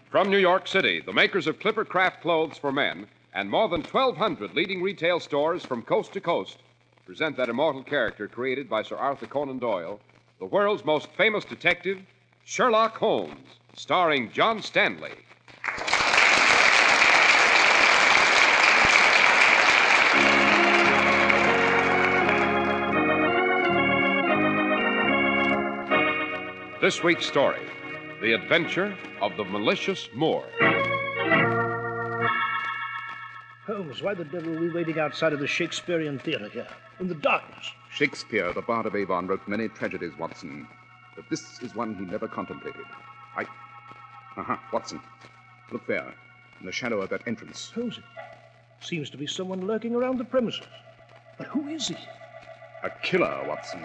From New York City, the makers of Clipper Craft clothes for men and more than 1,200 leading retail stores from coast to coast present that immortal character created by Sir Arthur Conan Doyle, the world's most famous detective, Sherlock Holmes, starring John Stanley. This week's story, The Adventure of the Malicious Moor. Holmes, why the devil are we waiting outside of the Shakespearean Theater here, in the darkness? Shakespeare, the Bard of Avon, wrote many tragedies, Watson. But this is one he never contemplated. Watson. Look there, in the shadow of that entrance. Holmes, it seems to be someone lurking around the premises. But who is he? A killer, Watson.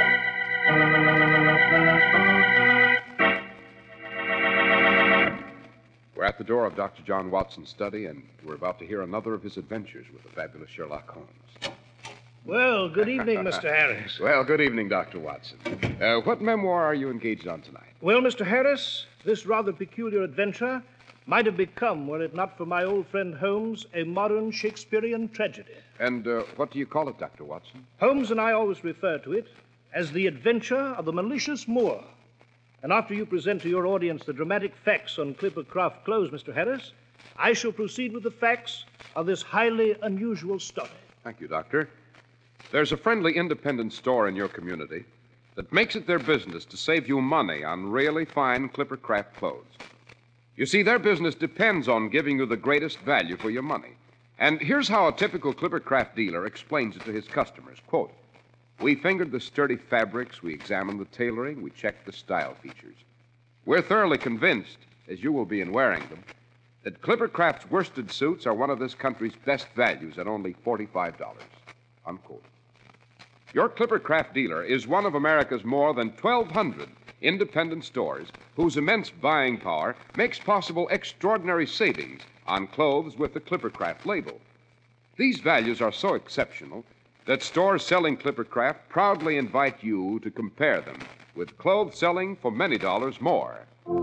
We're at the door of Dr. John Watson's study, and we're about to hear another of his adventures with the fabulous Sherlock Holmes. Well, good evening, Mr. Harris. Well, good evening, Dr. Watson. What memoir are you engaged on tonight? Well, Mr. Harris, this rather peculiar adventure might have become, were it not for my old friend Holmes, a modern Shakespearean tragedy. And what do you call it, Dr. Watson? Holmes and I always refer to it as The Adventure of the Malicious Moor. And after you present to your audience the dramatic facts on Clipper Craft clothes, Mr. Harris, I shall proceed with the facts of this highly unusual story. Thank you, Doctor. There's a friendly independent store in your community that makes it their business to save you money on really fine Clipper Craft clothes. You see, their business depends on giving you the greatest value for your money. And here's how a typical Clipper Craft dealer explains it to his customers. Quote, "We fingered the sturdy fabrics, we examined the tailoring, we checked the style features. We're thoroughly convinced, as you will be in wearing them, that Clipper Craft's worsted suits are one of this country's best values at only $45, unquote. Your Clipper Craft dealer is one of America's more than 1,200 independent stores whose immense buying power makes possible extraordinary savings on clothes with the Clipper Craft label. These values are so exceptional that stores selling Clipper Craft proudly invite you to compare them with clothes selling for many dollars more.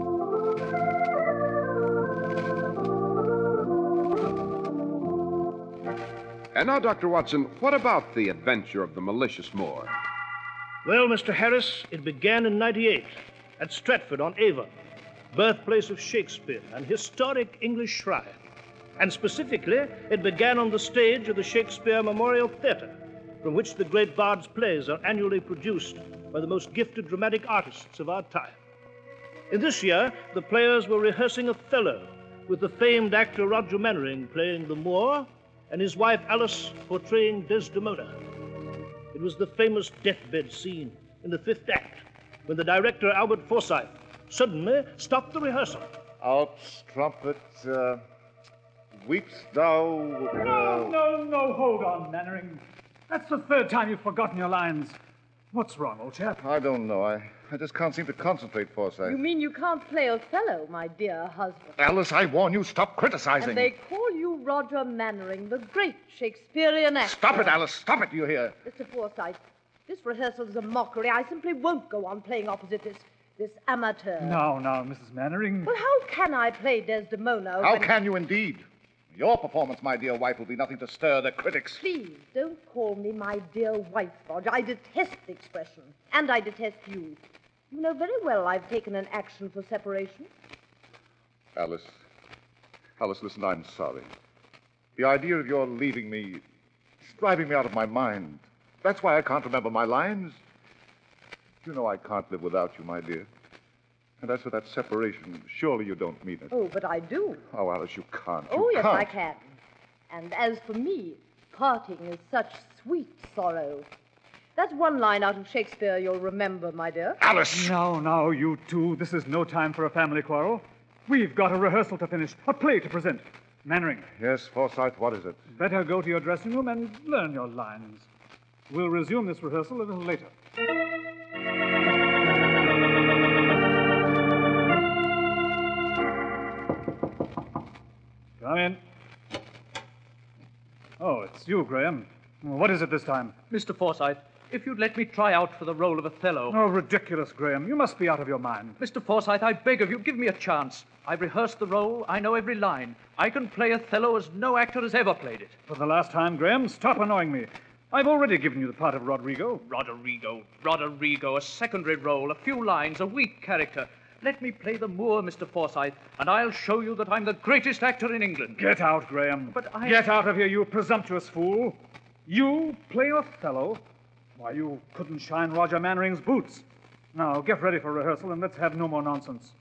And now, Dr. Watson, what about The Adventure of the Malicious Moor? Well, Mr. Harris, it began in '98 at Stratford-on-Avon, birthplace of Shakespeare, an historic English shrine. And specifically, it began on the stage of the Shakespeare Memorial Theater, from which the great Bard's plays are annually produced by the most gifted dramatic artists of our time. In this year, the players were rehearsing Othello, with the famed actor Roger Mannering playing the Moor and his wife Alice portraying Desdemona. It was the famous deathbed scene in the fifth act, when the director, Albert Forsythe, suddenly stopped the rehearsal. Out, trumpet, weeps thou... No, hold on, Mannering. That's the third time you've forgotten your lines. What's wrong, old chap? I don't know. I just can't seem to concentrate, Forsythe. You mean you can't play Othello, my dear husband? Alice, I warn you, stop criticizing. And they call you Roger Mannering, the great Shakespearean actor. Stop it, Alice. Stop it, do you hear? Mr. Forsythe, this rehearsal is a mockery. I simply won't go on playing opposite this amateur. No, Mrs. Mannering. Well, how can I play Desdemona How can you indeed? Your performance, my dear wife, will be nothing to stir the critics. Please, don't call me my dear wife, Roger. I detest the expression. And I detest you. You know very well I've taken an action for separation. Alice, listen, I'm sorry. The idea of your leaving me is driving me out of my mind. That's why I can't remember my lines. You know I can't live without you, my dear. And as for that separation, surely you don't mean it. Oh, but I do. Oh, Alice, you can't. Oh, yes, can't. I can. And as for me, parting is such sweet sorrow. That's one line out of Shakespeare you'll remember, my dear. Alice! No, you two. This is no time for a family quarrel. We've got a rehearsal to finish, a play to present. Mannering. Yes, Forsythe, what is it? Better go to your dressing room and learn your lines. We'll resume this rehearsal a little later. Come in. Oh, it's you, Graham. What is it this time? Mr. Forsythe, if you'd let me try out for the role of Othello. Oh, ridiculous, Graham. You must be out of your mind. Mr. Forsyth, I beg of you, give me a chance. I've rehearsed the role. I know every line. I can play Othello as no actor has ever played it. For the last time, Graham, stop annoying me. I've already given you the part of Rodrigo. Rodrigo, a secondary role, a few lines, a weak character. Let me play the Moor, Mr. Forsyth, and I'll show you that I'm the greatest actor in England. Get out, Graham. But I... Get out of here, you presumptuous fool. You play Othello? Why, you couldn't shine Roger Mannering's boots. Now, get ready for rehearsal, and let's have no more nonsense.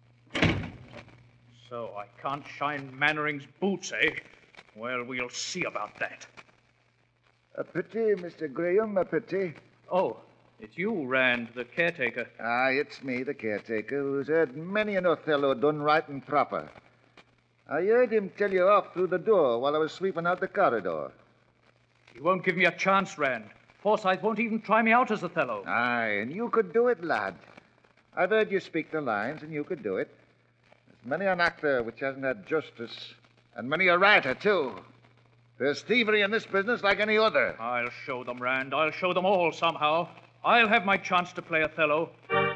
So I can't shine Mannering's boots, eh? Well, we'll see about that. A pity, Mr. Graham, a pity. Oh, it's you, Rand, the caretaker. Aye, it's me, the caretaker, who's heard many an Othello done right and proper. I heard him tell you off through the door while I was sweeping out the corridor. You won't give me a chance, Rand. Forsyth won't even try me out as Othello. Aye, and you could do it, lad. I've heard you speak the lines, and you could do it. There's many an actor which hasn't had justice, and many a writer, too. There's thievery in this business like any other. I'll show them, Rand. I'll show them all somehow. I'll have my chance to play Othello.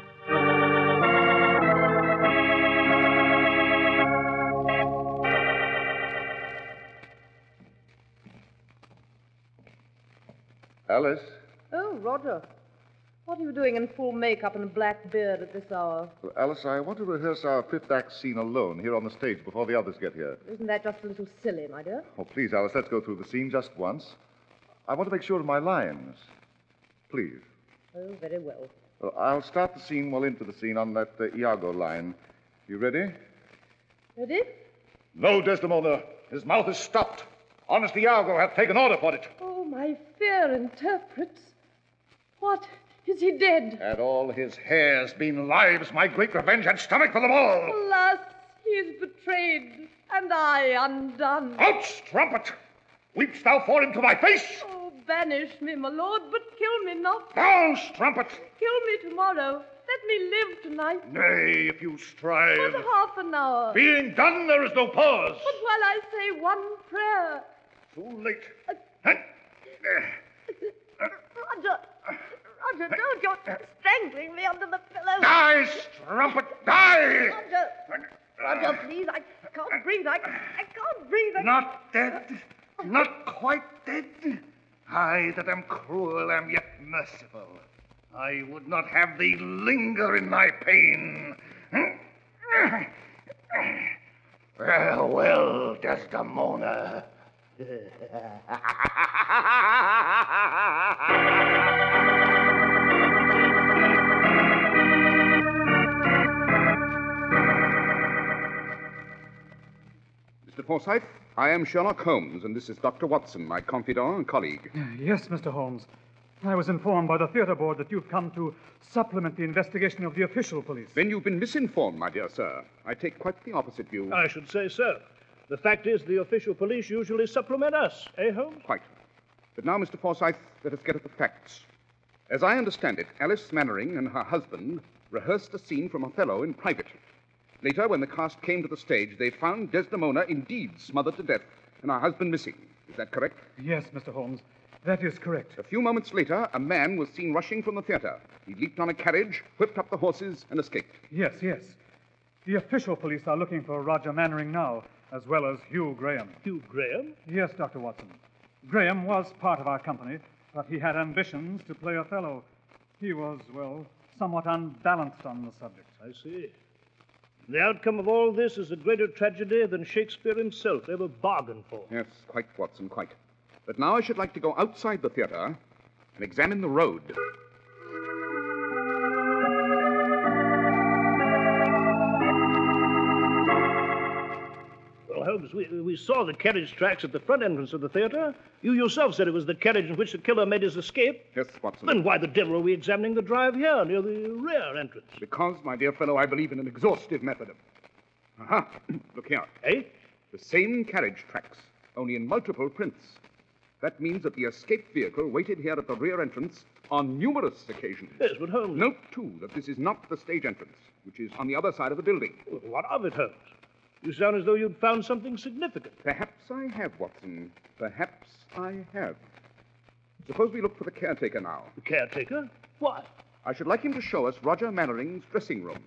Alice? Oh, Roger. What are you doing in full makeup and a black beard at this hour? Well, Alice, I want to rehearse our fifth act scene alone here on the stage before the others get here. Isn't that just a little silly, my dear? Oh, please, Alice, let's go through the scene just once. I want to make sure of my lines. Please. Oh, very well. Well, I'll start the scene well into the scene on that Iago line. You ready? Ready? No, Desdemona. His mouth is stopped. Honest Iago hath taken order for it. Oh, my fair interprets. What? Is he dead? Had all his hairs been lives, my great revenge had stomach for them all. Alas, he is betrayed, and I undone. Out, strumpet! Weepst thou for him to my face? Oh, banish me, my lord, but kill me not. Down, strumpet! Kill me tomorrow. Let me live tonight. Nay, if you strive. But half an hour. Being done, there is no pause. But while I say one prayer. Too late. Roger, don't. You're strangling me under the pillow. Die, strumpet, die! Roger, please. I can't breathe. I can't breathe. Not dead. Not quite dead. I that am cruel am yet merciful. I would not have thee linger in thy pain. Farewell, Desdemona. Mr. Forsyth, I am Sherlock Holmes, and this is Dr. Watson, my confidant and colleague. Yes, Mr. Holmes. I was informed by the theater board that you've come to supplement the investigation of the official police. Then you've been misinformed, my dear sir. I take quite the opposite view. I should say so. The fact is, the official police usually supplement us, eh, Holmes? Quite. But now, Mr. Forsyth, let us get at the facts. As I understand it, Alice Mannering and her husband rehearsed a scene from Othello in private. Later, when the cast came to the stage, they found Desdemona indeed smothered to death and her husband missing. Is that correct? Yes, Mr. Holmes. That is correct. A few moments later, a man was seen rushing from the theater. He leaped on a carriage, whipped up the horses, and escaped. Yes. The official police are looking for Roger Mannering now, as well as Hugh Graham. Hugh Graham? Yes, Dr. Watson. Graham was part of our company, but he had ambitions to play Othello. He was, well, somewhat unbalanced on the subject. I see. The outcome of all this is a greater tragedy than Shakespeare himself ever bargained for. Yes, quite, Watson, quite. But now I should like to go outside the theater and examine the road. Well, Holmes, we saw the carriage tracks at the front entrance of the theater. You yourself said it was the carriage in which the killer made his escape. Yes, Watson. Then why the devil are we examining the drive here, near the rear entrance? Because, my dear fellow, I believe in an exhaustive method. Aha! Look here. Eh? The same carriage tracks, only in multiple prints. That means that the escape vehicle waited here at the rear entrance on numerous occasions. Yes, but Holmes... Note, too, that this is not the stage entrance, which is on the other side of the building. Well, what of it, Holmes? You sound as though you'd found something significant. Perhaps I have, Watson. Perhaps I have. Suppose we look for the caretaker now. The caretaker? Why? I should like him to show us Roger Mannering's dressing room.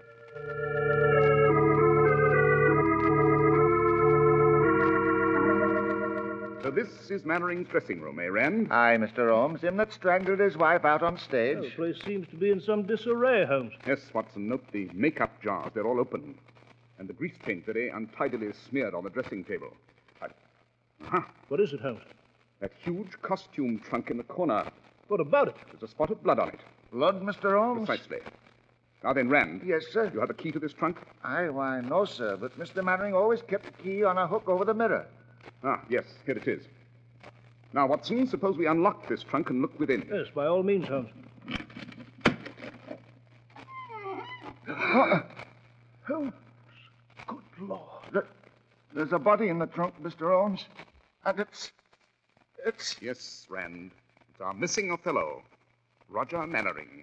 So this is Mannering's dressing room, eh, Rand? Aye, Mr. Holmes. Him that strangled his wife out on stage. Well, the place seems to be in some disarray, Holmes. Yes, Watson. Note the makeup jars. They're all open. And the grease paint very untidily smeared on the dressing table. Aha. What is it, Holmes? That huge costume trunk in the corner. What about it? There's a spot of blood on it. Blood, Mr. Holmes? Precisely. Now then, Rand. Yes, sir. You have a key to this trunk? Aye, why, no, sir. But Mr. Mannering always kept the key on a hook over the mirror. Ah, yes, here it is. Now, Watson, suppose we unlock this trunk and look within. Yes, by all means, Holmes. Holmes. Good Lord. There's a body in the trunk, Mr. Holmes. And it's... Yes, Rand. It's our missing Othello, Roger Mannering.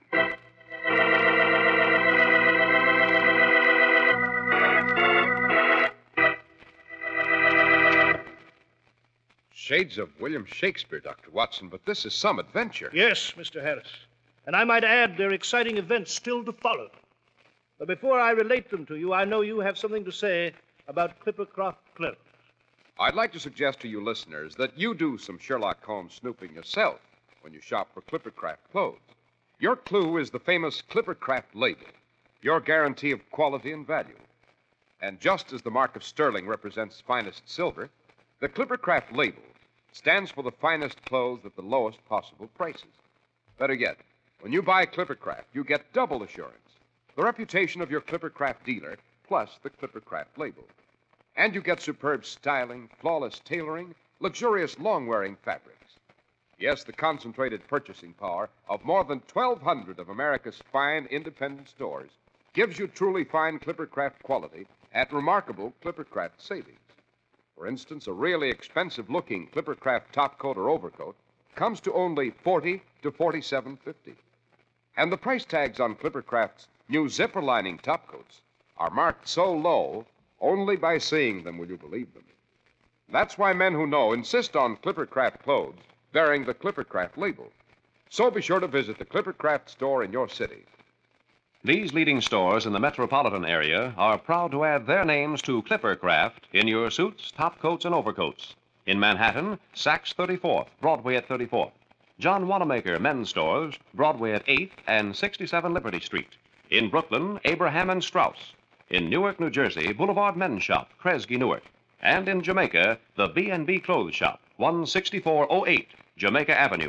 Shades of William Shakespeare, Dr. Watson, but this is some adventure. Yes, Mr. Harris. And I might add, there are exciting events still to follow. But before I relate them to you, I know you have something to say about Clippercroft clothes. I'd like to suggest to you listeners that you do some Sherlock Holmes snooping yourself when you shop for Clippercraft clothes. Your clue is the famous Clippercraft label, your guarantee of quality and value. And just as the mark of sterling represents finest silver, the Clippercraft label stands for the finest clothes at the lowest possible prices. Better yet, when you buy Clippercraft, you get double assurance. The reputation of your Clippercraft dealer, plus the Clippercraft label. And you get superb styling, flawless tailoring, luxurious long-wearing fabrics. Yes, the concentrated purchasing power of more than 1,200 of America's fine independent stores gives you truly fine Clippercraft quality at remarkable Clippercraft savings. For instance, a really expensive-looking Clippercraft top coat or overcoat comes to only $40 to $47.50. And the price tags on Clippercraft's new zipper lining top coats are marked so low, only by seeing them will you believe them. That's why men who know insist on Clippercraft clothes bearing the Clippercraft label. So be sure to visit the Clippercraft store in your city. These leading stores in the metropolitan area are proud to add their names to Clippercraft in your suits, top coats, and overcoats. In Manhattan, Saks 34th, Broadway at 34th. John Wanamaker Men's Stores, Broadway at 8th and 67 Liberty Street. In Brooklyn, Abraham and Strauss. In Newark, New Jersey, Boulevard Men's Shop, Kresge, Newark. And in Jamaica, the B&B Clothes Shop, 16408 Jamaica Avenue.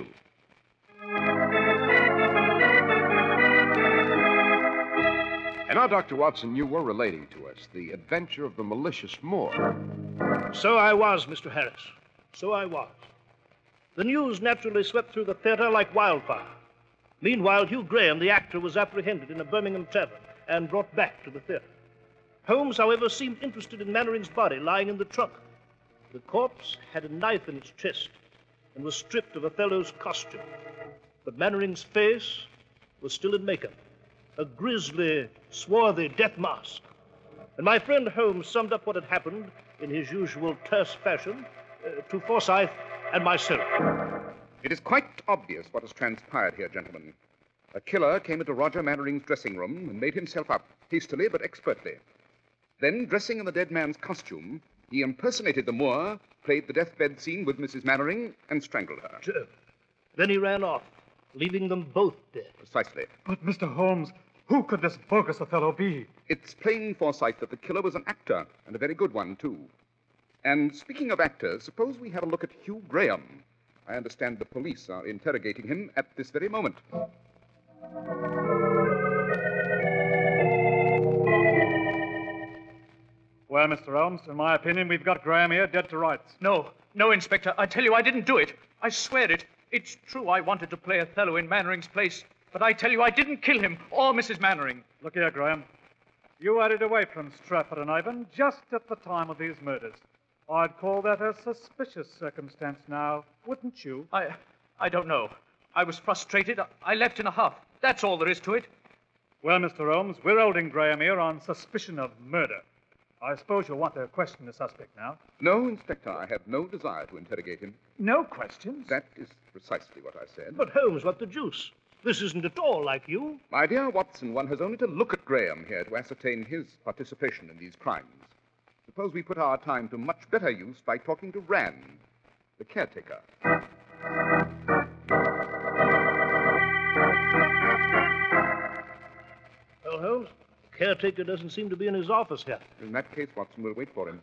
And now, Dr. Watson, you were relating to us the adventure of the malicious Moor. So I was, Mr. Harris. So I was. The news naturally swept through the theater like wildfire. Meanwhile, Hugh Graham, the actor, was apprehended in a Birmingham tavern and brought back to the theater. Holmes, however, seemed interested in Mannering's body lying in the trunk. The corpse had a knife in its chest and was stripped of Othello's costume. But Mannering's face was still in makeup, a grisly, swarthy death mask. And my friend Holmes summed up what had happened in his usual terse fashion to Forsyth and myself. It is quite obvious what has transpired here, gentlemen. A killer came into Roger Mannering's dressing room and made himself up, hastily but expertly. Then, dressing in the dead man's costume, he impersonated the Moor, played the deathbed scene with Mrs. Mannering, and strangled her. Sure. Then he ran off, leaving them both dead. Precisely. But, Mr. Holmes, who could this bogus Othello be? It's plain, Forsyth, that the killer was an actor, and a very good one, too. And speaking of actors, suppose we have a look at Hugh Graham. I understand the police are interrogating him at this very moment. Well, Mr. Holmes, in my opinion, we've got Graham here dead to rights. No, Inspector. I tell you, I didn't do it. I swear it. It's true I wanted to play Othello in Mannering's place, but I tell you, I didn't kill him or Mrs. Mannering. Look here, Graham. You added away from Stratford-on-Avon just at the time of these murders. I'd call that a suspicious circumstance now, wouldn't you? I don't know. I was frustrated. I left in a huff. That's all there is to it. Well, Mr. Holmes, we're holding Graham here on suspicion of murder. I suppose you'll want to question the suspect now. No, Inspector, I have no desire to interrogate him. No questions? That is precisely what I said. But, Holmes, what the deuce? This isn't at all like you. My dear Watson, one has only to look at Graham here to ascertain his participation in these crimes. Suppose we put our time to much better use by talking to Rand, the caretaker. Well, Holmes, the caretaker doesn't seem to be in his office yet. In that case, Watson, we'll wait for him.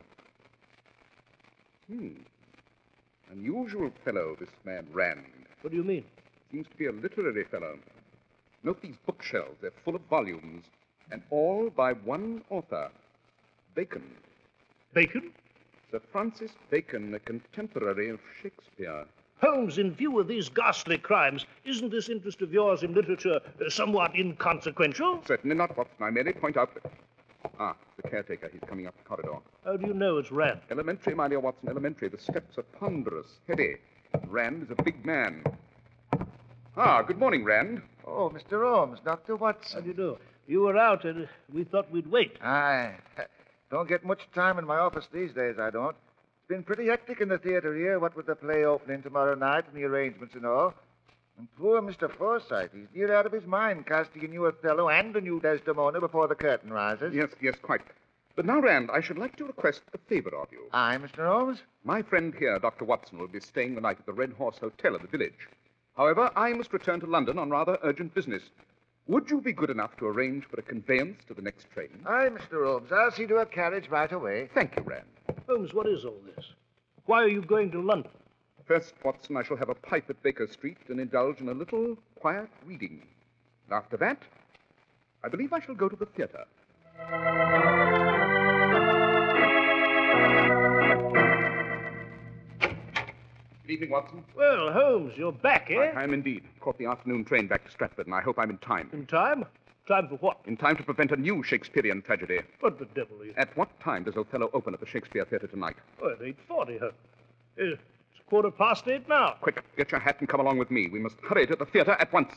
Unusual fellow, this man Rand. What do you mean? Seems to be a literary fellow. Note these bookshelves. They're full of volumes, and all by one author, Bacon. Bacon? Sir Francis Bacon, a contemporary of Shakespeare. Holmes, in view of these ghastly crimes, isn't this interest of yours in literature somewhat inconsequential? Certainly not, Watson. I merely point out that... Ah, the caretaker. He's coming up the corridor. How do you know it's Rand? Elementary, my dear Watson, elementary. The steps are ponderous, heady. Rand is a big man. Ah, good morning, Rand. Oh, Mr. Holmes, Dr. Watson. How do you do? You were out, and we thought we'd wait. I don't get much time in my office these days, I don't. It's been pretty hectic in the theater here, what with the play opening tomorrow night and the arrangements and all. And poor Mr. Forsyth, he's near out of his mind casting a new Othello and a new Desdemona before the curtain rises. Yes, quite. But now, Rand, I should like to request a favor of you. Aye, Mr. Holmes? My friend here, Dr. Watson, will be staying the night at the Red Horse Hotel in the village. However, I must return to London on rather urgent business. Would you be good enough to arrange for a conveyance to the next train? Aye, Mr. Holmes. I'll see to a carriage right away. Thank you, Rand. Holmes, what is all this? Why are you going to London? First, Watson, I shall have a pipe at Baker Street and indulge in a little quiet reading. And after that, I believe I shall go to the theater. Good evening, Watson. Well, Holmes, you're back, eh? I am indeed. Caught the afternoon train back to Stratford, and I hope I'm in time. In time? Time for what? In time to prevent a new Shakespearean tragedy. What the devil are you... At what time does Othello open at the Shakespeare Theatre tonight? Oh, at 8:40, Holmes. It's 8:15 now. Quick, get your hat and come along with me. We must hurry to the theatre at once.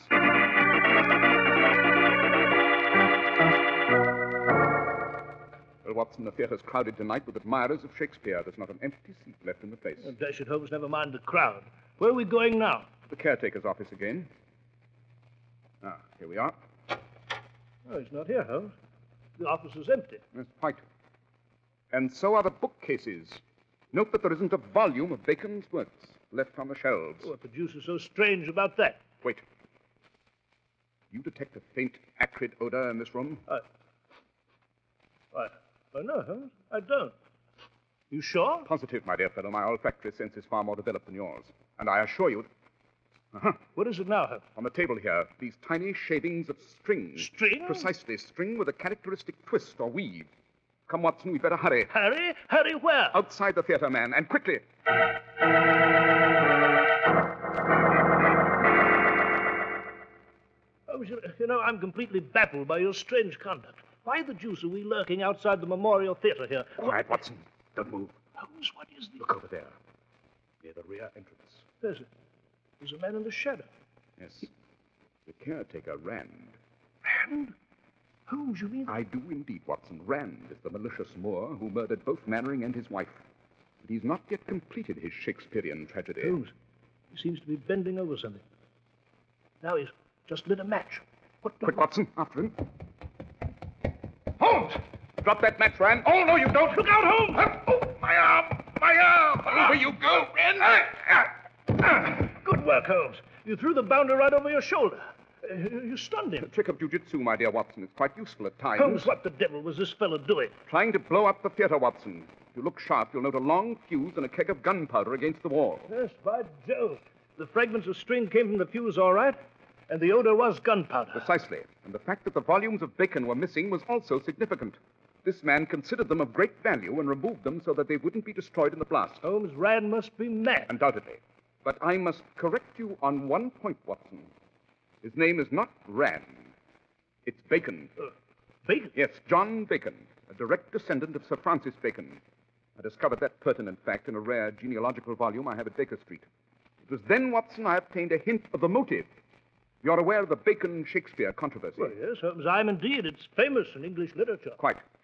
Well, Watson, the theatre's crowded tonight with admirers of Shakespeare. There's not an empty seat left in the place. Oh, dash it, Holmes, never mind the crowd. Where are we going now? To the caretaker's office again. Ah, here we are. Oh, he's not here, Holmes. The office is empty. That's quite. And so are the bookcases. Note that there isn't a volume of Bacon's works left on the shelves. What the deuce is so strange about that? Wait. You detect a faint, acrid odor in this room? No, Holmes, I don't. You sure? Positive, my dear fellow. My olfactory sense is far more developed than yours. And I assure you... What is it now, Holmes? On the table here, these tiny shavings of string. String? Precisely, string with a characteristic twist or weave. Come, Watson, we'd better hurry. Hurry? Hurry where? Outside the theater, man, and quickly. Holmes, you know, I'm completely baffled by your strange conduct. Why the deuce are we lurking outside the Memorial Theater here? Quiet, Watson. Don't move. Holmes, what is the... Look over there, near the rear entrance. There's a man in the shadow. Yes. The caretaker, Rand. Rand? Holmes, you mean... I do indeed, Watson. Rand is the malicious Moor who murdered both Mannering and his wife. But he's not yet completed his Shakespearean tragedy. Holmes, he seems to be bending over something. Now he's just lit a match. Quick, Watson, after him. Holmes! Drop that match, Rand. Oh, no, you don't. Look out, Holmes! Oh, my arm! My arm! Over you go, Rand! Good work, Holmes. You threw the bounder right over your shoulder. You stunned him. The trick of jiu-jitsu, my dear Watson, is quite useful at times. Holmes, what the devil was this fellow doing? Trying to blow up the theater, Watson. If you look sharp, you'll note a long fuse and a keg of gunpowder against the wall. Yes, by Jove. The fragments of string came from the fuse, all right, and the odor was gunpowder. Precisely. And the fact that the volumes of Bacon were missing was also significant. This man considered them of great value and removed them so that they wouldn't be destroyed in the blast. Holmes, Rand must be mad. Undoubtedly. But I must correct you on one point, Watson. His name is not Rand. It's Bacon. Bacon? Yes, John Bacon, a direct descendant of Sir Francis Bacon. I discovered that pertinent fact in a rare genealogical volume I have at Baker Street. It was then, Watson, I obtained a hint of the motive. You're aware of the Bacon-Shakespeare controversy? Well, yes, Holmes, I'm indeed. It's famous in English literature. Quite.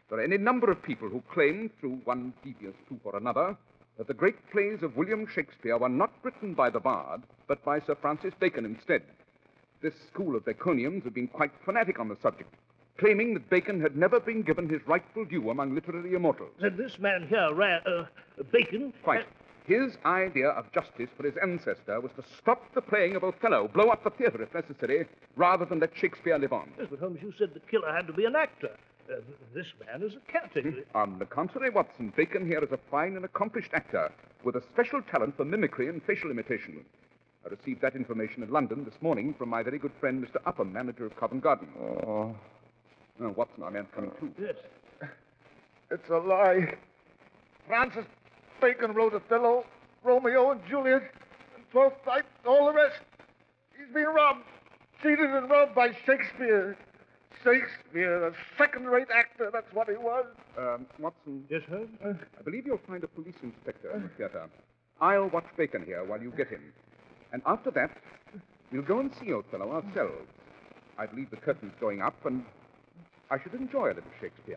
There are any number of people who claim, through one devious proof or another, that the great plays of William Shakespeare were not written by the bard, but by Sir Francis Bacon instead. This school of Baconians have been quite fanatic on the subject, claiming that Bacon had never been given his rightful due among literary immortals. Then this man here, Bacon... Quite. His idea of justice for his ancestor was to stop the playing of Othello, blow up the theater if necessary, rather than let Shakespeare live on. Yes, but Holmes, you said the killer had to be an actor. This man is a caretaker. On the contrary, Watson, Bacon here is a fine and accomplished actor with a special talent for mimicry and facial imitation. I received that information in London this morning from my very good friend, Mr. Upham, manager of Covent Garden. Oh, Watson, our man coming too. Yes. It's a lie. Francis Bacon wrote Othello, Romeo and Juliet, and Twelfth Night, and all the rest. He's been robbed, cheated and robbed by Shakespeare. Shakespeare, a second-rate actor, that's what he was. Watson. Yes, Holmes? I believe you'll find a police inspector in the theater. I'll watch Bacon here while you get him. And after that, we'll go and see Othello ourselves. I believe the curtain's going up, and I should enjoy a little Shakespeare.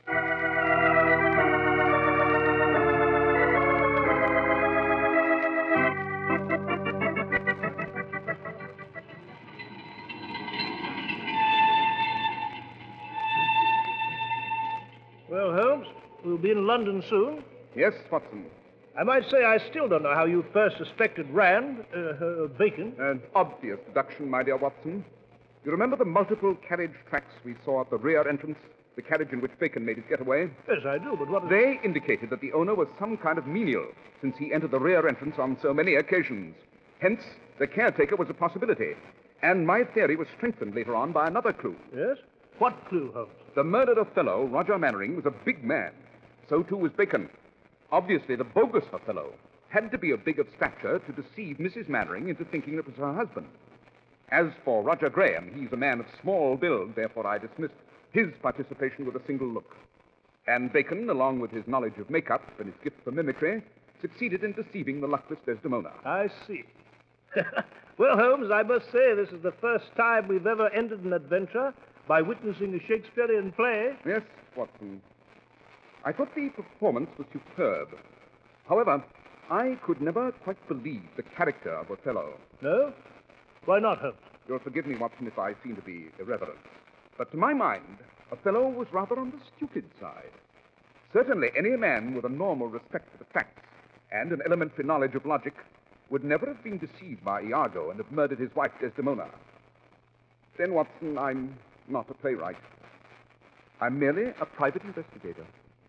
Well, Holmes, we'll be in London soon. Yes, Watson. I might say I still don't know how you first suspected Bacon. An obvious deduction, my dear Watson. You remember the multiple carriage tracks we saw at the rear entrance? The carriage in which Bacon made his getaway? Yes, I do, but what... They indicated that the owner was some kind of menial, since he entered the rear entrance on so many occasions. Hence, the caretaker was a possibility. And my theory was strengthened later on by another clue. Yes? What clue, Holmes? The murdered Othello, Roger Mannering, was a big man. So, too, was Bacon. Obviously, the bogus Othello had to be of big of stature to deceive Mrs. Mannering into thinking it was her husband. As for Roger Graham, he's a man of small build, therefore I dismissed his participation with a single look. And Bacon, along with his knowledge of makeup and his gift for mimicry, succeeded in deceiving the luckless Desdemona. I see. Well, Holmes, I must say this is the first time we've ever ended an adventure by witnessing a Shakespearean play. Yes, Watson. I thought the performance was superb. However, I could never quite believe the character of Othello. No? Why not, Holmes? You'll forgive me, Watson, if I seem to be irreverent. But to my mind, Othello was rather on the stupid side. Certainly, any man with a normal respect for the facts and an elementary knowledge of logic would never have been deceived by Iago and have murdered his wife Desdemona. Then, Watson, I'm not a playwright. I'm merely a private investigator.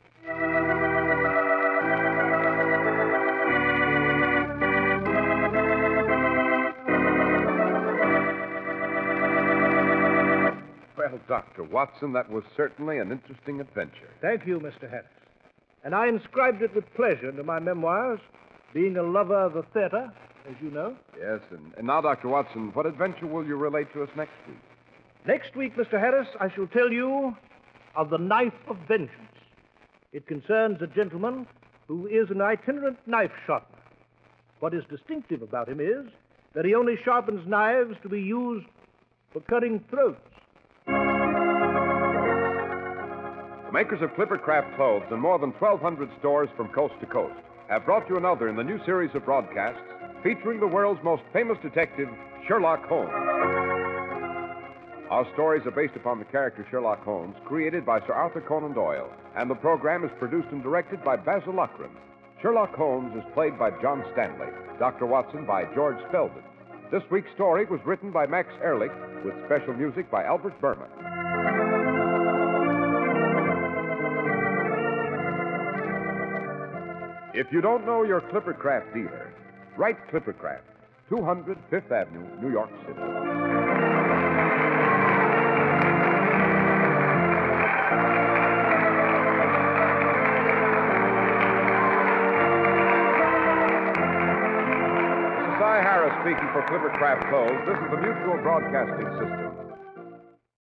Well, Dr. Watson, that was certainly an interesting adventure. Thank you, Mr. Harris. And I inscribed it with pleasure into my memoirs, being a lover of the theater, as you know. Yes, and now, Dr. Watson, what adventure will you relate to us next week? Next week, Mr. Harris, I shall tell you of the Knife of Vengeance. It concerns a gentleman who is an itinerant knife sharpener. What is distinctive about him is that he only sharpens knives to be used for cutting throats. The makers of Clipper Craft clothes in more than 1,200 stores from coast to coast have brought you another in the new series of broadcasts featuring the world's most famous detective, Sherlock Holmes. Our stories are based upon the character Sherlock Holmes, created by Sir Arthur Conan Doyle, and the program is produced and directed by Basil Loughrane. Sherlock Holmes is played by John Stanley, Dr. Watson by George Spelman. This week's story was written by Max Ehrlich, with special music by Albert Berman. If you don't know your Clipper Craft dealer, write Clipper Craft, 200 Fifth Avenue, New York City. This is Cy Harris speaking for Clipper Craft Clothes. This is the Mutual Broadcasting System.